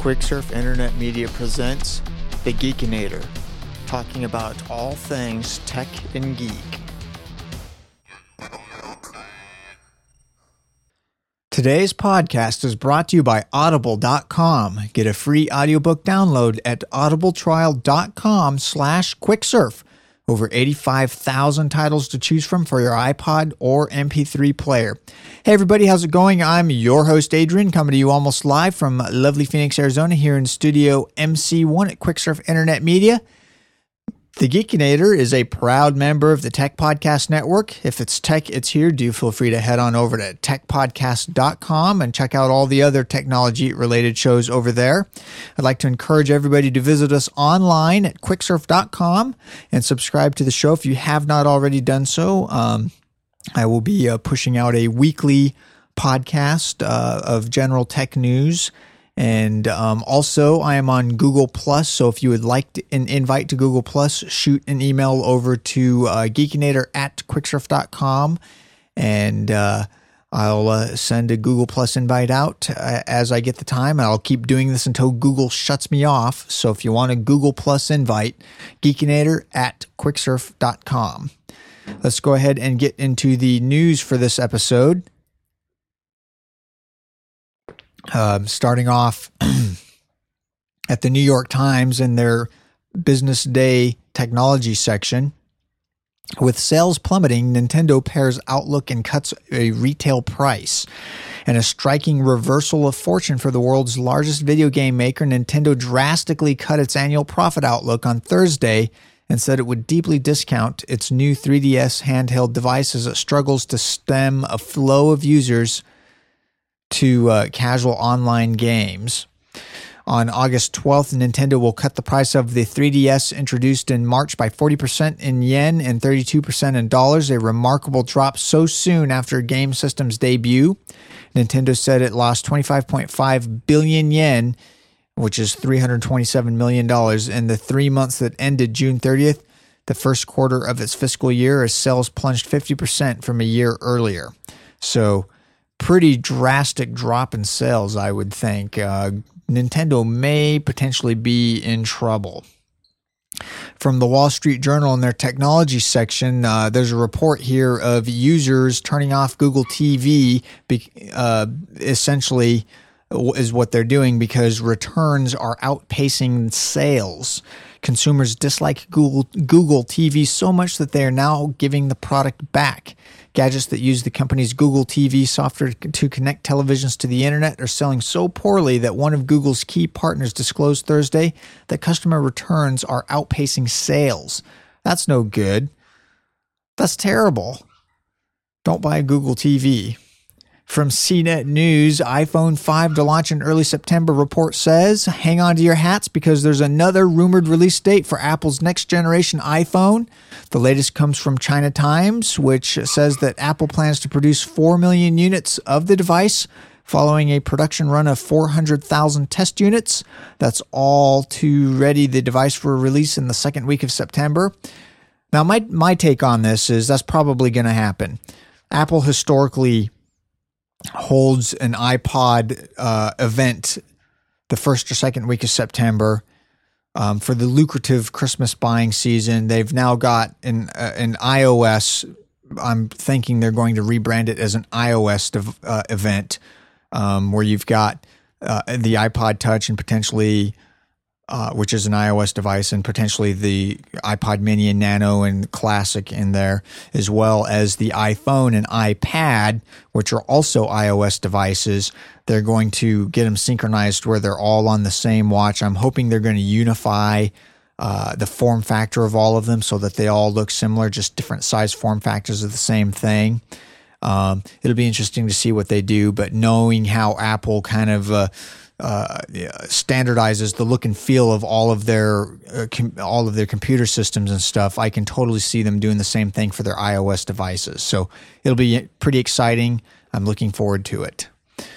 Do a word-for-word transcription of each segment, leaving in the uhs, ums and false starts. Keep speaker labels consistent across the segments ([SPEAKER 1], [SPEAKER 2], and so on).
[SPEAKER 1] Quicksurf Internet Media presents The Geekinator, talking about all things tech and geek. Today's podcast is brought to you by Audible dot com. Get a free audiobook download at audibletrial dot com slash quicksurf. Over eighty-five thousand titles to choose from for your iPod or M P three player. Hey everybody, how's it going? I'm your host Adrian, coming to you almost live from lovely Phoenix, Arizona, here in Studio M C one at Quicksurf Internet Media. The Geekinator is a proud member of the Tech Podcast Network. If it's tech, it's here. Do feel free to head on over to tech podcast dot com and check out all the other technology-related shows over there. I'd like to encourage everybody to visit us online at quicksurf dot com and subscribe to the show if you have not already done so. Um, I will be uh, pushing out a weekly podcast uh, of general tech news. And um, also, I am on Google Plus, so if you would like to, an invite to Google Plus, shoot an email over to uh, geekinator at quicksurf dot com, and uh, I'll uh, send a Google Plus invite out uh, as I get the time. I'll keep doing this until Google shuts me off, so if you want a Google Plus invite, geekinator at quicksurf dot com. Let's go ahead and get into the news for this episode. Um, starting off at the New York Times in their Business Day technology section. With sales plummeting, Nintendo pares outlook and cuts a retail price. And a striking reversal of fortune for the world's largest video game maker, Nintendo drastically cut its annual profit outlook on Thursday and said it would deeply discount its new three D S handheld device as it struggles to stem a flow of users to uh, casual online games. On August twelfth, Nintendo will cut the price of the three D S introduced in March by forty percent in yen and thirty-two percent in dollars, a remarkable drop so soon after Game System's debut. Nintendo said it lost twenty-five point five billion yen, which is three hundred twenty-seven million dollars, in the three months that ended June thirtieth, the first quarter of its fiscal year, as sales plunged fifty percent from a year earlier. So, pretty drastic drop in sales, I would think. Uh, Nintendo may potentially be in trouble. From the Wall Street Journal in their technology section, uh, there's a report here of users turning off Google T V, uh, essentially is what they're doing because returns are outpacing sales. Consumers dislike Google Google T V so much that they are now giving the product back. Gadgets that use the company's Google T V software to connect televisions to the internet are selling so poorly that one of Google's key partners disclosed Thursday that customer returns are outpacing sales. That's no good. That's terrible. Don't buy a Google T V. From C net News, iPhone five to launch in early September, report says. Hang on to your hats because there's another rumored release date for Apple's next generation iPhone. The latest comes from China Times, which says that Apple plans to produce four million units of the device following a production run of four hundred thousand test units. That's all to ready the device for release in the second week of September. Now, my, my take on this is that's probably going to happen. Apple historically holds an iPod uh, event the first or second week of September um, for the lucrative Christmas buying season. They've now got an uh, an iOS. I'm thinking they're going to rebrand it as an iOS dev, uh, event um, where you've got uh, the iPod Touch and potentially, uh, which is an iOS device, and potentially the iPod Mini and Nano and Classic in there, as well as the iPhone and iPad, which are also iOS devices. They're going to get them synchronized where they're all on the same watch. I'm hoping they're going to unify uh, the form factor of all of them so that they all look similar, just different size form factors of the same thing. Um, it'll be interesting to see what they do, but knowing how Apple kind of uh, uh, standardizes the look and feel of all of their uh, com- all of their computer systems and stuff, I can totally see them doing the same thing for their iOS devices. So it'll be pretty exciting. I'm looking forward to it.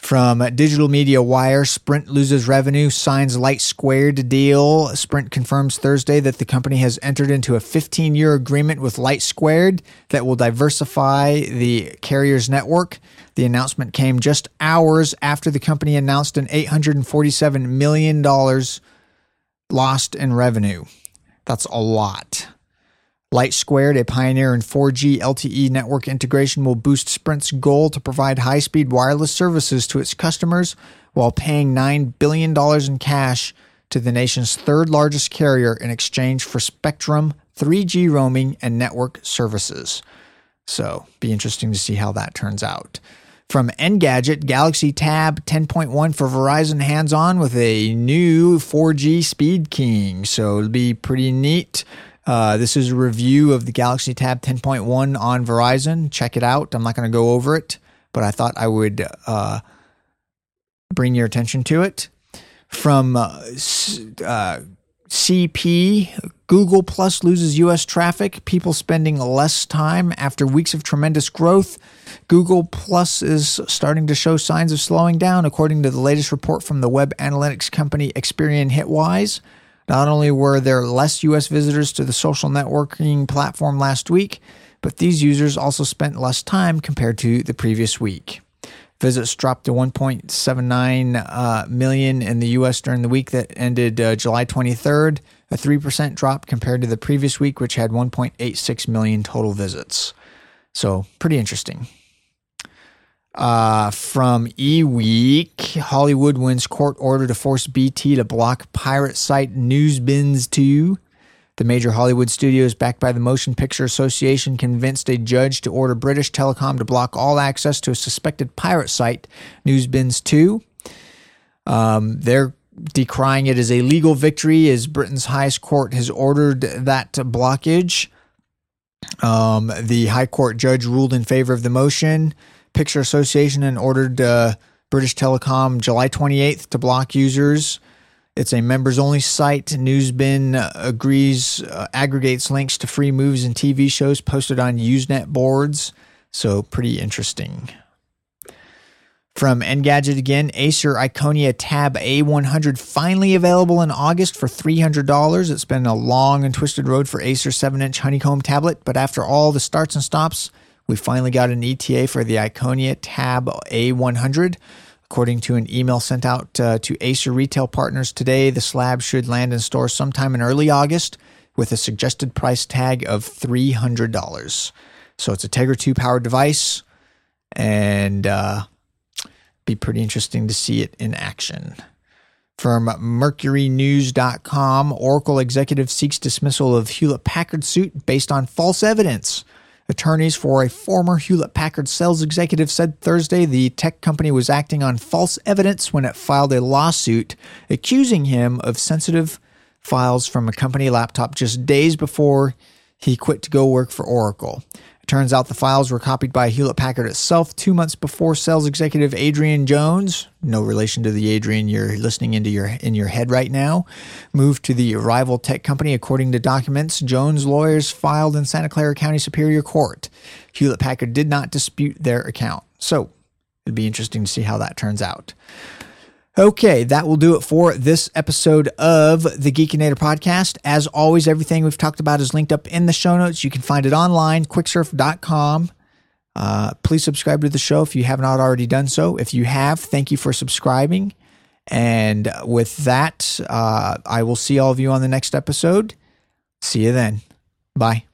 [SPEAKER 1] From Digital Media Wire, Sprint loses revenue, signs LightSquared deal. Sprint confirms Thursday that the company has entered into a fifteen-year agreement with LightSquared that will diversify the carrier's network. The announcement came just hours after the company announced an eight hundred forty-seven million dollars lost in revenue. That's a lot. LightSquared, a pioneer in four G L T E network integration, will boost Sprint's goal to provide high-speed wireless services to its customers while paying nine billion dollars in cash to the nation's third-largest carrier in exchange for Spectrum, three G roaming, and network services. So, be interesting to see how that turns out. From Engadget, Galaxy Tab ten point one for Verizon hands-on with a new four G Speed King. So, it'll be pretty neat. Uh, this is a review of the Galaxy Tab ten point one on Verizon. Check it out. I'm not going to go over it, but I thought I would uh, bring your attention to it. From uh, uh, C P, Google Plus loses U S traffic, people spending less time after weeks of tremendous growth. Google Plus is starting to show signs of slowing down, according to the latest report from the web analytics company Experian Hitwise. Not only were there less U S visitors to the social networking platform last week, but these users also spent less time compared to the previous week. Visits dropped to one point seven nine uh, million in the U S during the week that ended uh, July twenty-third, a three percent drop compared to the previous week, which had one point eight six million total visits. So, pretty interesting. Uh, from eWeek, Hollywood wins court order to force B T to block pirate site Newsbins two. The major Hollywood studios, backed by the Motion Picture Association, convinced a judge to order British Telecom to block all access to a suspected pirate site, Newsbins two. Um, they're decrying it as a legal victory, as Britain's highest court has ordered that blockage. Um, the High Court judge ruled in favor of the motion Picture Association and ordered uh, British Telecom July twenty-eighth to block users. It's a members-only site. Newsbin uh, agrees, uh, aggregates links to free movies and T V shows posted on Usenet boards. So pretty interesting. From Engadget again, Acer Iconia Tab A one hundred finally available in August for three hundred dollars. It's been a long and twisted road for Acer seven inch Honeycomb tablet, but after all the starts and stops, we finally got an E T A for the Iconia Tab A one hundred. According to an email sent out uh, to Acer retail partners today, the slab should land in stores sometime in early August with a suggested price tag of three hundred dollars. So it's a Tegra two powered device, and uh, be pretty interesting to see it in action. From Mercury News dot com, Oracle executive seeks dismissal of Hewlett-Packard suit based on false evidence. Attorneys for a former Hewlett-Packard sales executive said Thursday the tech company was acting on false evidence when it filed a lawsuit accusing him of sensitive files from a company laptop just days before he quit to go work for Oracle. It turns out the files were copied by Hewlett-Packard itself two months before sales executive Adrian Jones, no relation to the Adrian you're listening into your in your head right now, moved to the rival tech company. According to documents Jones' lawyers filed in Santa Clara County Superior Court. Hewlett-Packard did not dispute their account. So it'd be interesting to see how that turns out. Okay, that will do it for this episode of the Geekinator podcast. As always, everything we've talked about is linked up in the show notes. You can find it online, quicksurf dot com. Uh, please subscribe to the show if you have not already done so. If you have, thank you for subscribing. And with that, uh, I will see all of you on the next episode. See you then. Bye.